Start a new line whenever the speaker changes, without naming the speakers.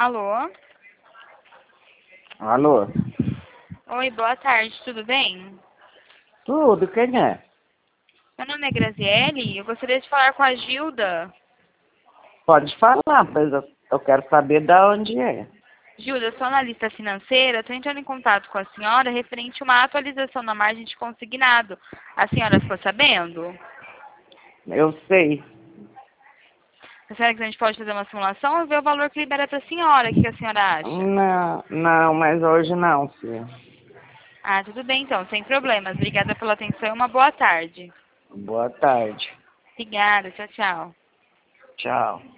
Alô?
Alô?
Oi, boa tarde, tudo bem?
Tudo, quem é?
Meu nome é Graziele, eu gostaria de falar com a Gilda.
Pode falar, mas eu quero saber de onde é.
Gilda, eu sou analista financeira, estou entrando em contato com a senhora referente a uma atualização na margem de consignado. A senhora ficou sabendo?
Eu sei.
A senhora que a gente pode fazer uma simulação ou ver o valor que libera para a senhora? O que a senhora acha?
Não, mas hoje não, filho.
Ah, tudo bem então, sem problemas. Obrigada pela atenção e uma boa tarde.
Boa tarde.
Obrigada, tchau, tchau.
Tchau.